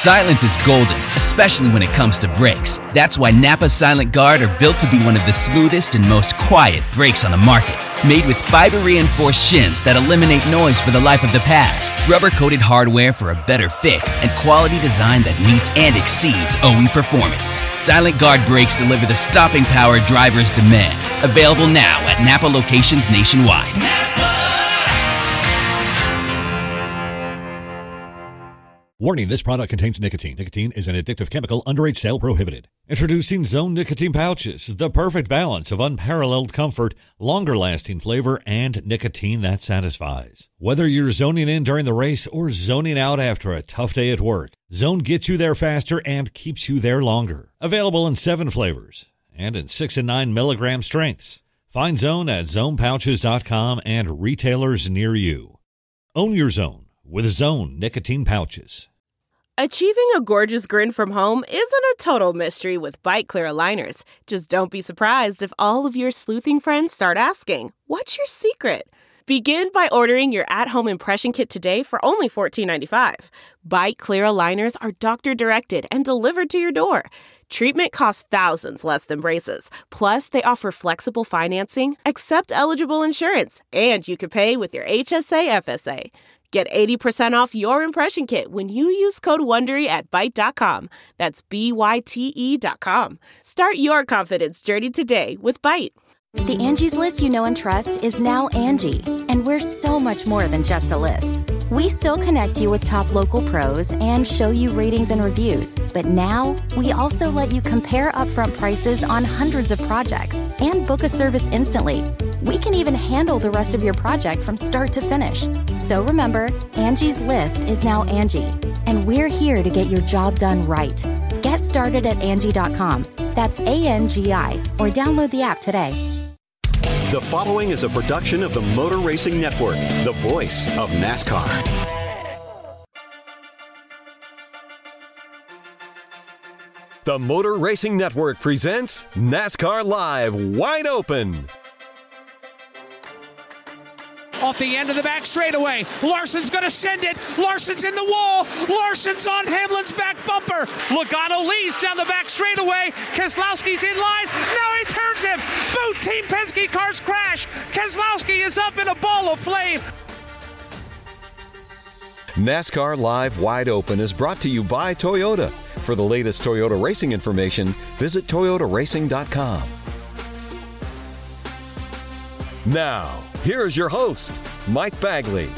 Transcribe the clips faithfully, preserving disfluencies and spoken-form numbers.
Silence is golden, especially when it comes to brakes. That's why Napa Silent Guard are built to be one of the smoothest and most quiet brakes on the market. Made with fiber-reinforced shims that eliminate noise for the life of the pad, rubber-coated hardware for a better fit, and quality design that meets and exceeds O E performance. Silent Guard brakes deliver the stopping power drivers demand. Available now at Napa locations nationwide. Warning, this product contains nicotine. Nicotine is an addictive chemical. Underage sale prohibited. Introducing Zone Nicotine Pouches, the perfect balance of unparalleled comfort, longer-lasting flavor, and nicotine that satisfies. Whether you're zoning in during the race or zoning out after a tough day at work, Zone gets you there faster and keeps you there longer. Available in seven flavors and in six and nine milligram strengths. Find Zone at zone pouches dot com and retailers near you. Own your Zone with Zone Nicotine Pouches. Achieving a gorgeous grin from home isn't a total mystery with Bite Clear aligners. Just don't be surprised if all of your sleuthing friends start asking, "What's your secret?" Begin by ordering your at-home impression kit today for only fourteen ninety-five. Bite Clear aligners are doctor-directed and delivered to your door. Treatment costs thousands less than braces. Plus, they offer flexible financing, accept eligible insurance, and you can pay with your H S A F S A. Get eighty percent off your impression kit when you use code WONDERY at Byte dot com. That's B Y T E dot com. Start your confidence journey today with Byte. The Angie's List you know and trust is now Angie, and we're so much more than just a list. We still connect you with top local pros and show you ratings and reviews, but now we also let you compare upfront prices on hundreds of projects and book a service instantly. We can even handle the rest of your project from start to finish. So remember, Angie's List is now Angie, and we're here to get your job done right. Get started at Angie dot com. That's A N G I, or download the app today. The following is a production of the Motor Racing Network, the voice of NASCAR. The Motor Racing Network presents NASCAR Live Wide Open. Off the end of the back straightaway. Larson's going to send it. Larson's in the wall. Larson's on Hamlin's back bumper. Logano leads down the back straightaway. Keselowski's in line. Now he turns him. Both Team Penske cars crash. Keselowski is up in a ball of flame. NASCAR Live Wide Open is brought to you by Toyota. For the latest Toyota racing information, visit toyota racing dot com. Now, here is your host, Mike Bagley.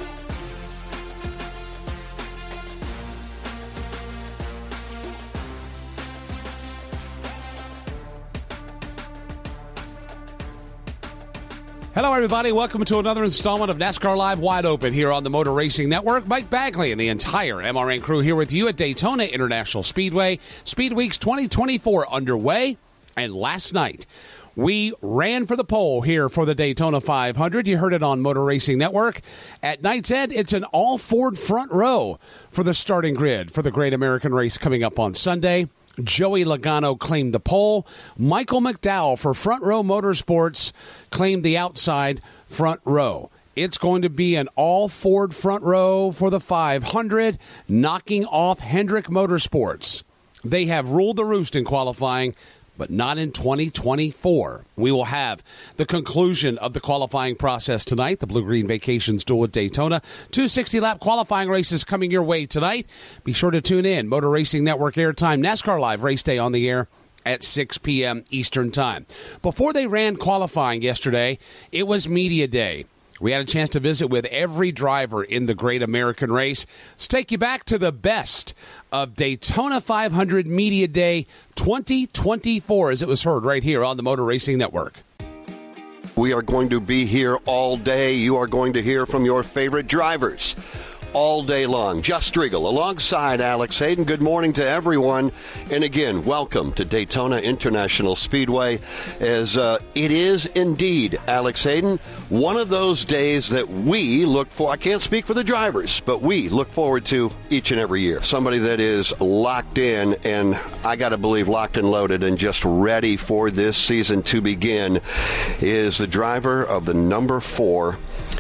Hello, everybody. Welcome to another installment of NASCAR Live Wide Open here on the Motor Racing Network. Mike Bagley and the entire M R N crew here with you at Daytona International Speedway. Speed Weeks twenty twenty-four underway, and last night we ran for the pole here for the Daytona five hundred. You heard it on Motor Racing Network. At Knight's Head, it's an all-Ford front row for the starting grid for the Great American Race coming up on Sunday. Joey Logano claimed the pole. Michael McDowell for Front Row Motorsports claimed the outside front row. It's going to be an all-Ford front row for the five hundred, knocking off Hendrick Motorsports. They have ruled the roost in qualifying, but not in twenty twenty-four. We will have the conclusion of the qualifying process tonight, the Blue-Green Vacations Duel at Daytona. Two sixty-lap qualifying races coming your way tonight. Be sure to tune in. Motor Racing Network airtime, NASCAR Live Race Day on the air at six p.m. Eastern Time. Before they ran qualifying yesterday, it was Media Day. We had a chance to visit with every driver in the Great American Race. Let's take you back to the best of Daytona five hundred Media Day twenty twenty-four, as it was heard right here on the Motor Racing Network. We are going to be here all day. You are going to hear from your favorite drivers all day long. Jeff Striegel alongside Alex Hayden. Good morning to everyone. And again, welcome to Daytona International Speedway, as uh, it is indeed, Alex Hayden, one of those days that we look for. I can't speak for the drivers, but we look forward to each and every year. Somebody that is locked in, and I got to believe locked and loaded and just ready for this season to begin, is the driver of the number four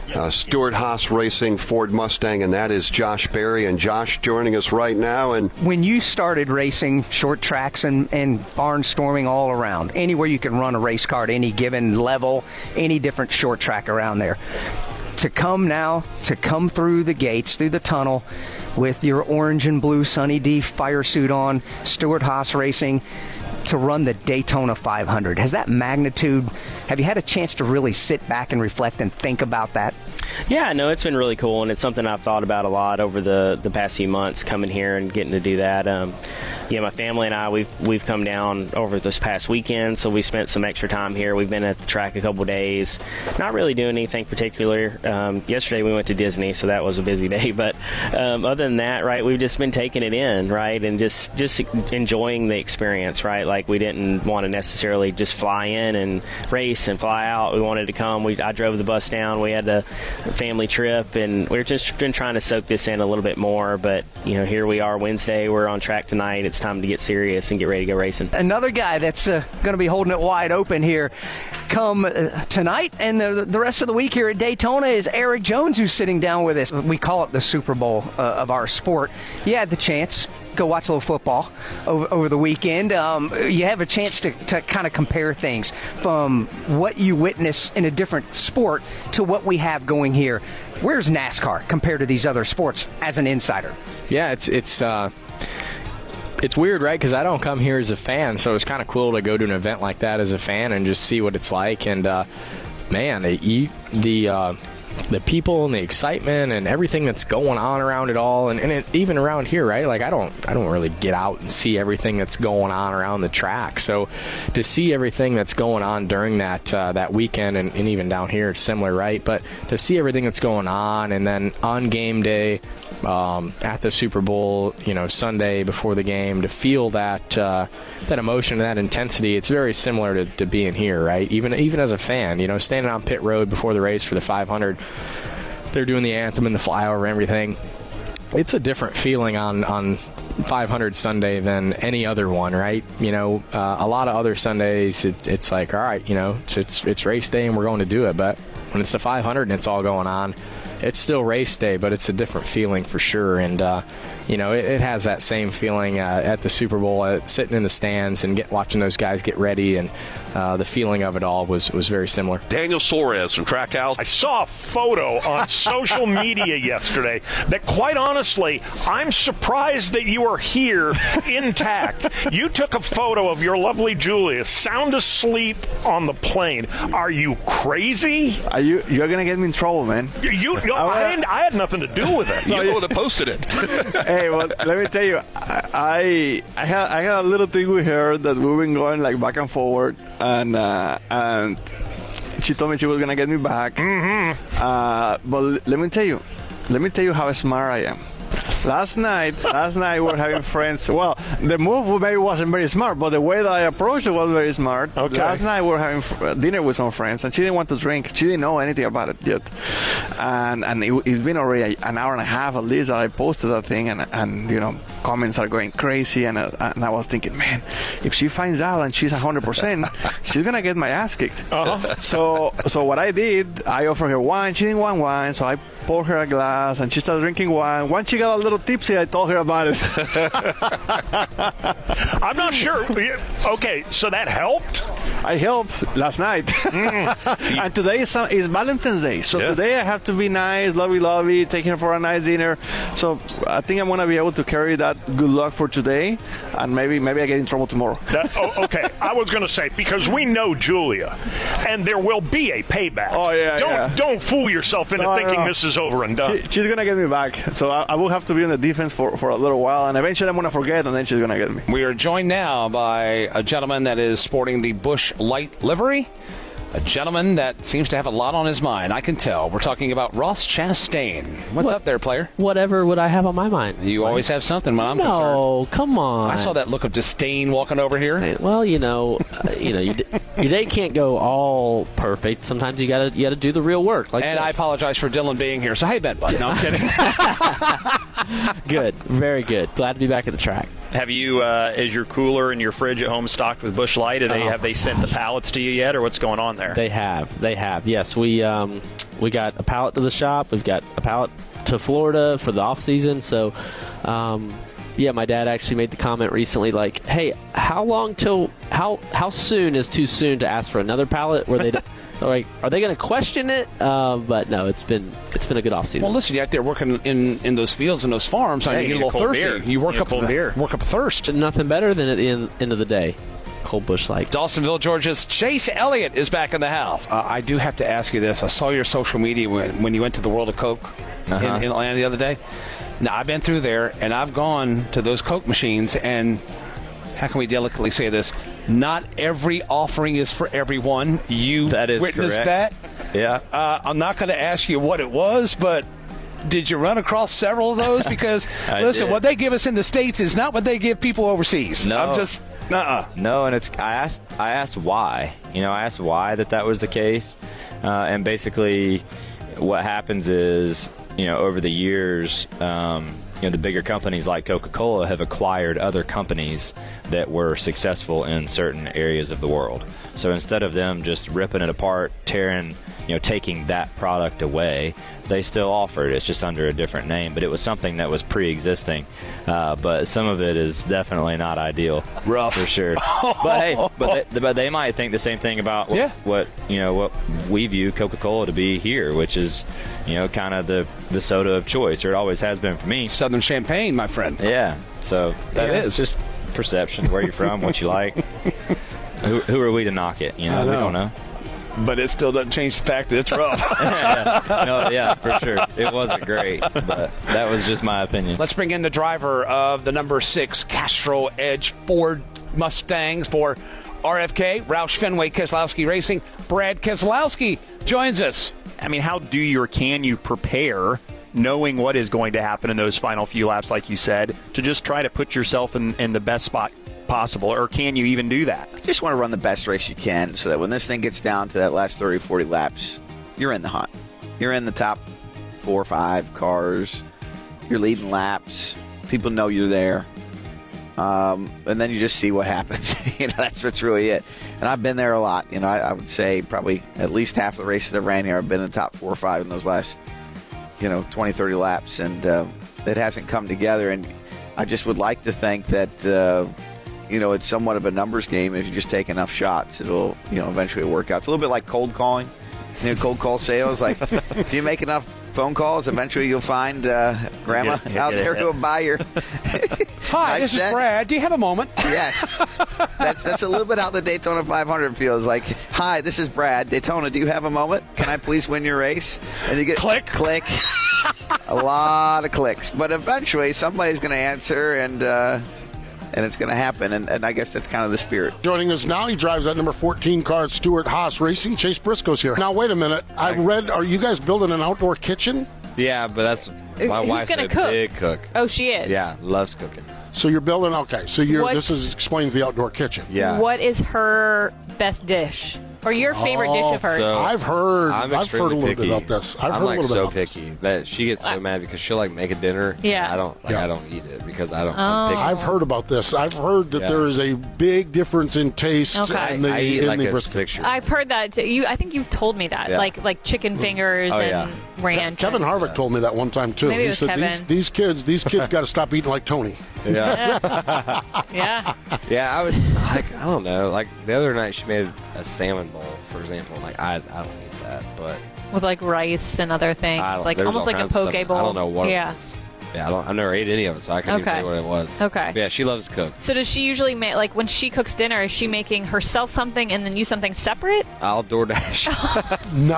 uh, Stewart Haas Racing Ford Mustang, and that is Josh Berry. And Josh joining us right now. And when you started racing short tracks and, and barnstorming all around, anywhere you can run a race car at any given level, any different short track around there, to come now, to come through the gates, through the tunnel, with your orange and blue Sunny D fire suit on, Stewart Haas Racing, to run the Daytona five hundred. Has that magnitude, have you had a chance to really sit back and reflect and think about that? Yeah, no, it's been really cool, and it's something I've thought about a lot over the, the past few months, coming here and getting to do that. Um, yeah, my family and I, we've we've come down over this past weekend, so we spent some extra time here. We've been at the track a couple days, not really doing anything particular. Um, yesterday we went to Disney, so that was a busy day. But um, other than that, right, we've just been taking it in, right, and just just enjoying the experience, right. Like, we didn't want to necessarily just fly in and race and fly out. We wanted to come. We I drove the bus down. We had a family trip, and we've just been trying to soak this in a little bit more. But you know, here we are Wednesday. We're on track tonight. It's time to get serious and get ready to go racing. Another guy that's uh, going to be holding it wide open here come uh, tonight and the, the rest of the week here at Daytona is Eric Jones, who's sitting down with us. We call it the Super Bowl uh, of our sport. You had the chance, go watch a little football over, over the weekend. Um, you have a chance to, to kind of compare things from what you witness in a different sport to what we have going here. Where's NASCAR compared to these other sports as an insider? Yeah, it's it's uh, it's weird, right? Because I don't come here as a fan, so it's kind of cool to go to an event like that as a fan and just see what it's like. And uh, man, the the uh, the people and the excitement and everything that's going on around it all, and, and it, even around here, right? Like, I don't I don't really get out and see everything that's going on around the track. So to see everything that's going on during that uh, that weekend, and, and even down here, it's similar, right? But to see everything that's going on, and then on game day, um, at the Super Bowl, you know, Sunday before the game, to feel that uh, that emotion and that intensity, it's very similar to, to being here, right? Even even as a fan, you know, standing on pit road before the race for the five hundred, they're doing the anthem and the flyover and everything. It's a different feeling on, on five hundred Sunday than any other one, right? You know, uh, a lot of other Sundays, it, it's like, all right, you know, it's, it's it's race day and we're going to do it. But when it's the five hundred and it's all going on, it's still race day, but it's a different feeling for sure. And, uh, you know, it, it has that same feeling uh, at the Super Bowl, uh, sitting in the stands and get watching those guys get ready, and uh, the feeling of it all was, was very similar. Daniel Suarez from Trackhouse. I saw a photo on social media yesterday that, quite honestly, I'm surprised that you are here intact. You took a photo of your lovely Julia sound asleep on the plane. Are you crazy? Are you, you're going to get me in trouble, man. You, you, I, had, I had nothing to do with it. You're the one that posted it. Hey, well, let me tell you, I I had I had a little thing with her that we've been going like back and forward, and uh, and she told me she was gonna get me back. Mm-hmm. Uh, but let me tell you, let me tell you how smart I am. Last night, last night we were having friends. Well, the move maybe wasn't very smart, but the way that I approached it was very smart. Okay. Last night we were having f- dinner with some friends, and she didn't want to drink. She didn't know anything about it yet. And and it, it's been already an hour and a half at least that I posted that thing, and and you know, comments are going crazy. And uh, and I was thinking, man, if she finds out and she's one hundred percent, she's gonna get my ass kicked. Uh-huh. So so what I did, I offered her wine. She didn't want wine, so I poured her a glass, and she started drinking wine. Once she got a little tipsy, I told her about it. I'm not sure. Okay, so that helped? I helped last night. Mm. And today is, some, is Valentine's Day. So yeah. Today I have to be nice, lovey-lovey, taking her for a nice dinner. So I think I'm going to be able to carry that good luck for today, and maybe maybe I get in trouble tomorrow. That, oh, okay, I was going to say, because we know Julia, and there will be a payback. Oh, yeah, Don't, yeah. don't fool yourself into no, thinking no. this is over and done. She, she's going to get me back. So I, I will have to be on the defense for, for a little while, and eventually I'm going to forget, and then she's going to get me. We are joined now by a gentleman that is sporting the Busch Light livery, a gentleman that seems to have a lot on his mind. I can tell. We're talking about Ross Chastain. What's what, up there, player? Whatever would I have on my mind? You right? always have something when I'm no, concerned. No, come on. I saw that look of disdain walking over here. Well, you know, uh, you know, you d- your day can't go all perfect. Sometimes you gotta you gotta do the real work. Like and this. I apologize for Dylan being here. So hey, bet, bud. No, I'm kidding. Good, very good. Glad to be back at the track. Have you, uh, is your cooler and your fridge at home stocked with Busch Light? Are they, Oh. Have they sent the pallets to you yet, or what's going on there? They have. They have. Yes, we um, we got a pallet to the shop. We've got a pallet to Florida for the off season. So, um, yeah, my dad actually made the comment recently, like, "Hey, how long till how how soon is too soon to ask for another pallet?" Where they like, are they going to question it? Uh, but no, it's been it's been a good off season. Well, listen, you're out there working in, in those fields and those farms. I Yeah, mean, you you get a get little cold thirsty. beer. You work You get up cold the, beer. work up a thirst. Nothing better than at the end, end of the day, cold Busch Light. Dawsonville, Georgia's Chase Elliott is back in the house. Uh, I do have to ask you this. I saw your social media when, when you went to the World of Coke Uh-huh. in, in Atlanta the other day. Now, I've been through there, and I've gone to those Coke machines, and how can we delicately say this? Not every offering is for everyone. You That is witnessed correct. that? Yeah. Uh, I'm not going to ask you what it was, but did you run across several of those? Because, I listen, did. what they give us in the States is not what they give people overseas. No. I'm just, uh-uh. No, and it's I asked I asked why. You know, I asked why that that was the case, uh, and basically, what happens is, you know, over the years, um, you know, the bigger companies like Coca-Cola have acquired other companies that were successful in certain areas of the world. So instead of them just ripping it apart, tearing, you know, taking that product away, they still offer it. It's just under a different name, but it was something that was pre-existing. Uh, but some of it is definitely not ideal. Rough. For sure. But hey, but they, but they might think the same thing about what, Yeah. what you know what we view Coca-Cola to be here, which is, you know, kind of the, the soda of choice, or it always has been for me. Southern Champagne, my friend. Yeah. So That yeah, is. it's just perception, where you're from, what you like. who, who are we to knock it? You know, I we know. don't know. But it still doesn't change the fact that it's rough. yeah. No, yeah, for sure. It wasn't great, but that was just my opinion. Let's bring in the driver of the number six Castro Edge Ford Mustangs for R F K, Roush Fenway Keselowski Racing. Brad Keselowski joins us. I mean, how do you or can you prepare, knowing what is going to happen in those final few laps, like you said, to just try to put yourself in, in the best spot possible, or can you even do that? You just want to run the best race you can so that when this thing gets down to that last thirty, forty laps, you're in the hunt. You're in the top four or five cars. You're leading laps. People know you're there. Um, and then you just see what happens. you know, that's what's really it. And I've been there a lot. You know, I, I would say probably at least half the races I've ran here, I've been in the top four or five in those last, you know, twenty, thirty laps. And uh, it hasn't come together. And I just would like to think that, uh, you know, it's somewhat of a numbers game. If you just take enough shots, it'll, you know, eventually work out. It's a little bit like cold calling. You know, cold call sales. Like, if you make enough phone calls, eventually you'll find uh, Grandma Yeah, yeah, out yeah, there yeah. who will buy your. Hi, this is Brad. Do you have a moment? Yes. That's that's a little bit how the Daytona five hundred feels. Like, hi, this is Brad. Daytona, do you have a moment? Can I please win your race? And you get click, click. A lot of clicks, but eventually somebody's going to answer, and uh, and it's going to happen. And, and I guess that's kind of the spirit. Joining us now, he drives that number fourteen car at Stewart Haas Racing. Chase Briscoe's here. Now, wait a minute. I read, are you guys building an outdoor kitchen? Yeah, but that's my Who's wife's gonna a cook? big cook. Oh, she is? Yeah, loves cooking. So you're building, okay. So you're, What's- this is, explains the outdoor kitchen. Yeah. What is her best dish? Or your favorite dish of hers? So, I've heard- I'm I've extremely heard a little bit picky. about this. I've I'm heard a like little bit so about this. picky that she gets so mad because she'll like make a dinner. Yeah. And I don't like Yeah. I don't eat it because I don't. Oh. I'm picky. I've heard about this. I've heard that Yeah. there is a big difference in taste Okay. in the, I eat in like the a brisket. six-year. I've heard that. Too. You, I think you've told me that. Yeah. Like like chicken fingers Oh, and yeah. ranch. Kevin and- Harvick told me that one time too. Maybe it he was said these, Kevin. these kids, these kids got to stop eating like Tony. Yeah. Yeah. Yeah, I was like, I don't know. Like the other night, she made a salmon bowl, for example. Like I, I don't eat that, but With like rice and other things. I don't, Like there's almost all like a kinds of poke stuff. bowl. I don't know what Yeah. it was. Yeah, I don't. I've never ate any of it, so I couldn't Okay. even tell you what it was. Okay. But yeah, she loves to cook. So does she usually make, like when she cooks dinner, is she making herself something and then you something separate? I'll DoorDash. No.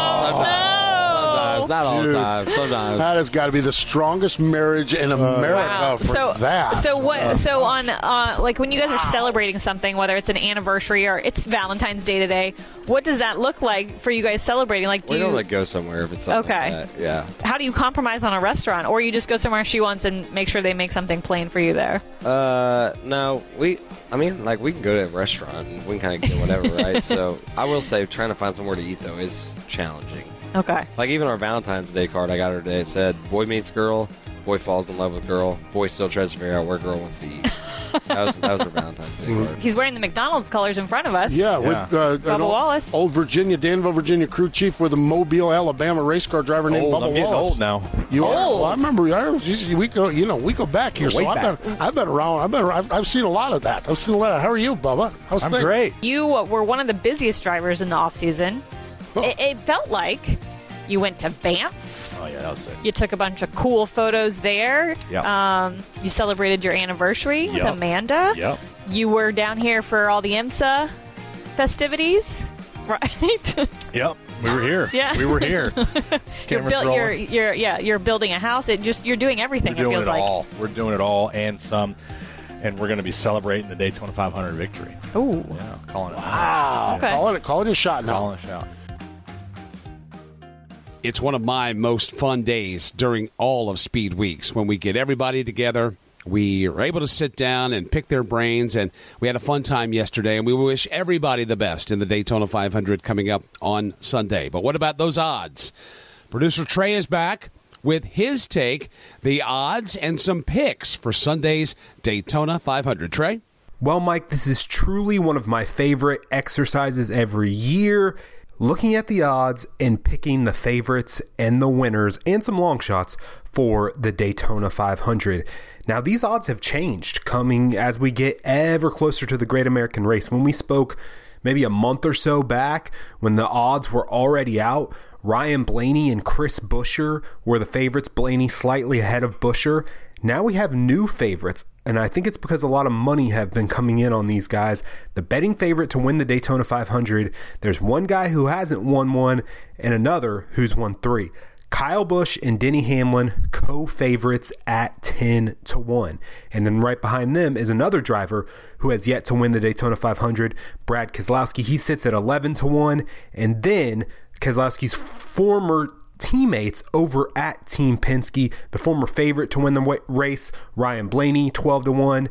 Sometimes, not all Dude, the time. Sometimes. That has got to be the strongest marriage in America Wow. for So that. so what? Uh, so on uh, like when you guys are celebrating something, whether it's an anniversary or it's Valentine's Day today, what does that look like for you guys celebrating? Like, do we you, don't like go somewhere if it's something Okay. like that. Yeah. how do you compromise on a restaurant, or you just go somewhere she wants and make sure they make something plain for you there? Uh, no, we. I mean, like we can go to a restaurant and we can kind of get whatever, right? So I will say, trying to find somewhere to eat though is challenging. Okay. Like even our Valentine's Day card I got her today, it said boy meets girl, boy falls in love with girl. Boy still tries to figure out where girl wants to eat. That was, that was her Valentine's Day card. He's wearing the McDonald's colors in front of us. Yeah, with uh, Bubba an old, Wallace. old Virginia, Danville, Virginia crew chief with a Mobile, Alabama race car driver named Old, Bubba I'm getting Wallace. old now. You are. Old. Well, I remember. I was, we go. You know, we go back here. Way So I've back. been. I've been around. I've been. I've, I've seen a lot of that. I've seen a lot. Of, how are you, Bubba? How's I'm things? great. You were one of the busiest drivers in the off season. It, it felt like you went to Banff. Oh, yeah, that was sick. You took a bunch of cool photos there. Yep. Um, you celebrated your anniversary with Yep. Amanda. Yep. You were down here for all the IMSA festivities, right? Yep. We were here. Yeah. We were here. you're, Cameron build, you're, rolling. you're, yeah, you're building a house. It just you're doing everything. We're doing it feels it like. all. We're doing it all and some. And we're going to be celebrating the Daytona five hundred victory. Ooh. Yeah, calling it. Wow. Okay. Calling it. Calling it a shot now. Calling a shot. It's one of my most fun days during all of Speed Weeks when we get everybody together. We are able to sit down and pick their brains, and we had a fun time yesterday, and we wish everybody the best in the Daytona five hundred coming up on Sunday. But what about those odds? Producer Trey is back with his take, the odds, and some picks for Sunday's Daytona five hundred. Trey? Well, Mike, this is truly one of my favorite exercises every year. Looking at the odds and picking the favorites and the winners and some long shots for the Daytona five hundred. Now, these odds have changed coming as we get ever closer to the Great American Race. When we spoke maybe a month or so back, when the odds were already out, Ryan Blaney and Chris Buescher were the favorites, Blaney slightly ahead of Buescher. Now we have new favorites, and I think it's because a lot of money have been coming in on these guys. The betting favorite to win the Daytona five hundred, there's one guy who hasn't won one and another who's won three. Kyle Busch and Denny Hamlin, co-favorites at ten to one. And then right behind them is another driver who has yet to win the Daytona five hundred, Brad Keselowski. He sits at eleven to one. And then Keselowski's former teammates over at Team Penske, the former favorite to win the race, Ryan Blaney, twelve to one.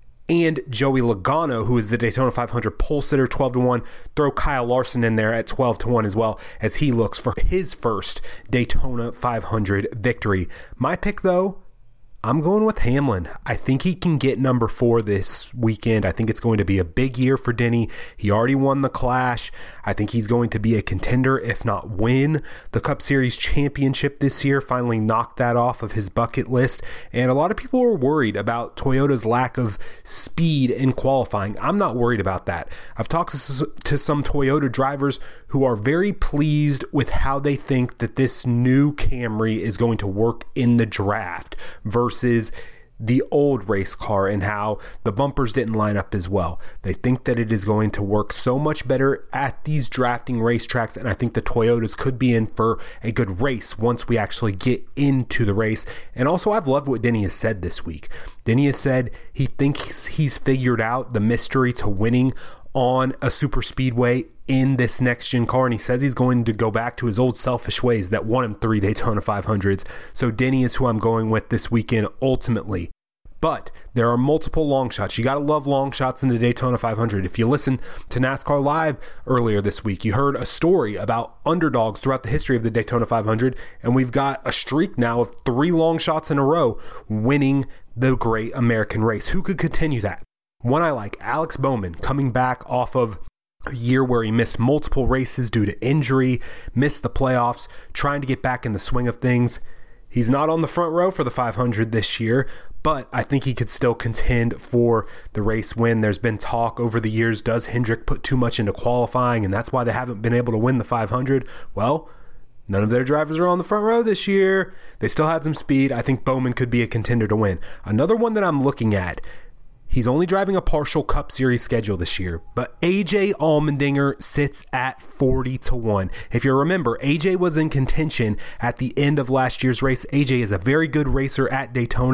And Joey Logano, who is the Daytona five hundred pole sitter, twelve to one. Throw Kyle Larson in there at twelve to one as well, as he looks for his first Daytona five hundred victory. My pick, though, I'm going with Hamlin. I think he can get number four this weekend. I think it's going to be a big year for Denny. He already won the Clash. I think he's going to be a contender, if not win the Cup Series championship this year, finally knock that off of his bucket list. And a lot of people are worried about Toyota's lack of speed in qualifying. I'm not worried about that. I've talked to, to some Toyota drivers who are very pleased with how they think that this new Camry is going to work in the draft versus the old race car, and how the bumpers didn't line up as well. They think that it is going to work so much better at these drafting racetracks, and I think the Toyotas could be in for a good race once we actually get into the race. And also, I've loved what Denny has said this week. Denny has said he thinks he's figured out the mystery to winning on a super speedway in this next gen car, and he says he's going to go back to his old selfish ways that won him three Daytona five hundreds. So Denny is who I'm going with this weekend ultimately. But there are multiple long shots. You got to love long shots in the Daytona five hundred. If you listen to NASCAR Live earlier this week, you heard a story about underdogs throughout the history of the Daytona five hundred, and we've got a streak now of three long shots in a row winning the Great American Race. Who could continue that? One I like, Alex Bowman, coming back off of a year where he missed multiple races due to injury, missed the playoffs, trying to get back in the swing of things. He's not on the front row for the five hundred this year, but I think he could still contend for the race win. There's been talk over the years, does Hendrick put too much into qualifying, and that's why they haven't been able to win the five hundred? Well, none of their drivers are on the front row this year. They still had some speed. I think Bowman could be a contender to win. Another one that I'm looking at, he's only driving a partial Cup Series schedule this year, but A J Allmendinger sits at forty to one. If you remember, A J was in contention at the end of last year's race. A J is a very good racer at Daytona.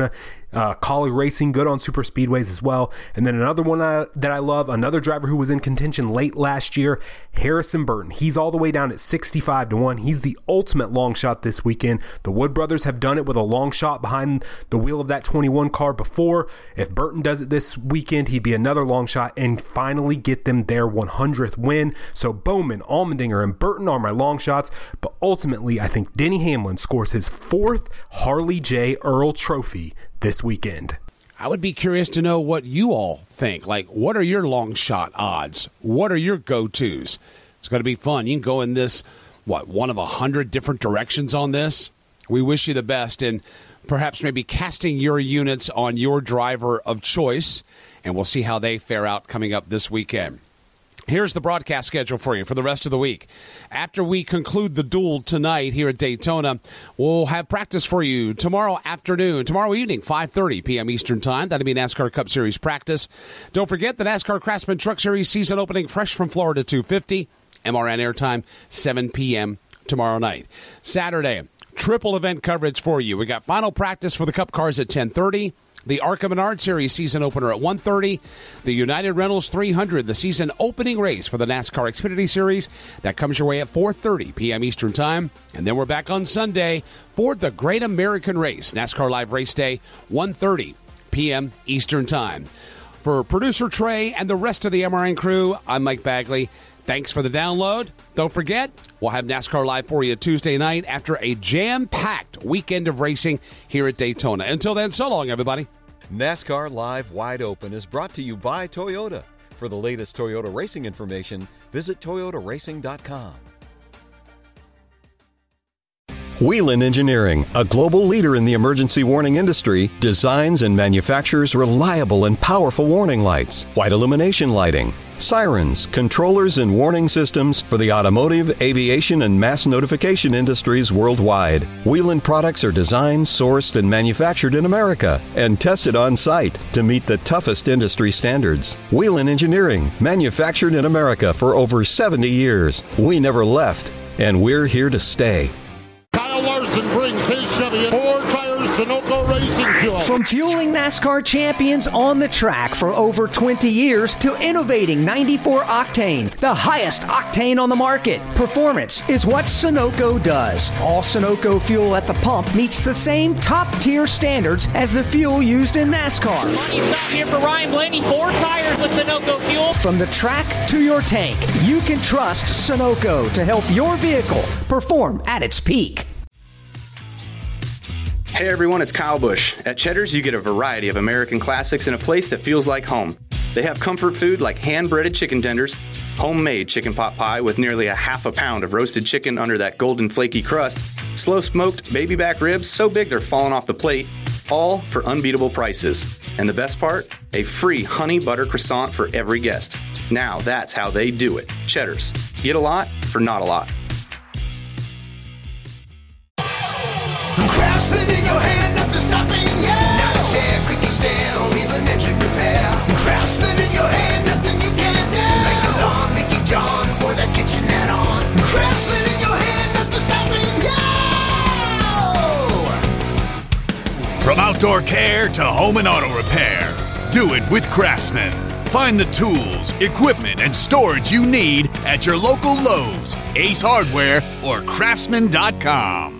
Uh, Collie Racing, good on super speedways as well. And then another one uh, that I love, another driver who was in contention late last year, Harrison Burton. He's all the way down at sixty-five to one. He's the ultimate long shot this weekend. The Wood brothers have done it with a long shot behind the wheel of that twenty-one car before. If Burton does it this weekend, he'd be another long shot and finally get them their one hundredth win. So Bowman, Allmendinger, and Burton are my long shots. But ultimately, I think Denny Hamlin scores his fourth Harley J. Earl Trophy this weekend. I would be curious to know what you all think. Like, what are your long shot odds? What are your go-tos? It's going to be fun. You can go in this, what, one of a hundred different directions on this. We wish you the best, and perhaps maybe casting your units on your driver of choice, and we'll see how they fare out coming up this weekend. Here's the broadcast schedule for you for the rest of the week. After we conclude the duel tonight here at Daytona, we'll have practice for you tomorrow afternoon, tomorrow evening, five thirty p.m. Eastern Time. That'll be NASCAR Cup Series practice. Don't forget the NASCAR Craftsman Truck Series season opening fresh from Florida two fifty. M R N airtime, seven p.m. tomorrow night. Saturday, triple event coverage for you. We got final practice for the Cup cars at ten thirty. The ARCA Menard Series season opener at one thirty. The United Rentals three hundred, the season opening race for the NASCAR Xfinity Series. That comes your way at four thirty p.m. Eastern Time. And then we're back on Sunday for the Great American Race, NASCAR Live Race Day, one thirty p.m. Eastern Time. For producer Trey and the rest of the M R N crew, I'm Mike Bagley. Thanks for the download. Don't forget, we'll have NASCAR Live for you Tuesday night after a jam-packed weekend of racing here at Daytona. Until then, so long, everybody. NASCAR Live Wide Open is brought to you by Toyota. For the latest Toyota racing information, visit toyota racing dot com. Whelen Engineering, a global leader in the emergency warning industry, designs and manufactures reliable and powerful warning lights, white illumination lighting, sirens, controllers, and warning systems for the automotive, aviation, and mass notification industries worldwide. Whelen products are designed, sourced, and manufactured in America and tested on site to meet the toughest industry standards. Whelen Engineering, manufactured in America for over seventy years. We never left, and we're here to stay. Kyle Larson brings his Chevy in. Four tires, Sunoco Racing Fuel. From fueling NASCAR champions on the track for over twenty years to innovating ninety-four octane, the highest octane on the market, performance is what Sunoco does. All Sunoco fuel at the pump meets the same top-tier standards as the fuel used in NASCAR. Money stop here for Ryan Blaney. Four tires with Sunoco fuel. From the track to your tank, you can trust Sunoco to help your vehicle perform at its peak. Hey everyone, it's Kyle Busch. At Cheddar's, you get a variety of American classics in a place that feels like home. They have comfort food like hand-breaded chicken tenders, homemade chicken pot pie with nearly a half a pound of roasted chicken under that golden flaky crust, slow-smoked baby back ribs so big they're falling off the plate, all for unbeatable prices. And the best part? A free honey butter croissant for every guest. Now that's how they do it. Cheddar's. Get a lot for not a lot. Craftsman in your hand, nothing stopping, yeah. Not a chair, quickie stand, or even engine repair. Craftsman in your hand, nothing you can't do. Like the lawn, Mickey John, or that kitchen add-on. Craftsman in your hand, nothing stopping, yeah. From outdoor care to home and auto repair, do it with Craftsman. Find the tools, equipment, and storage you need at your local Lowe's, Ace Hardware, or craftsman dot com.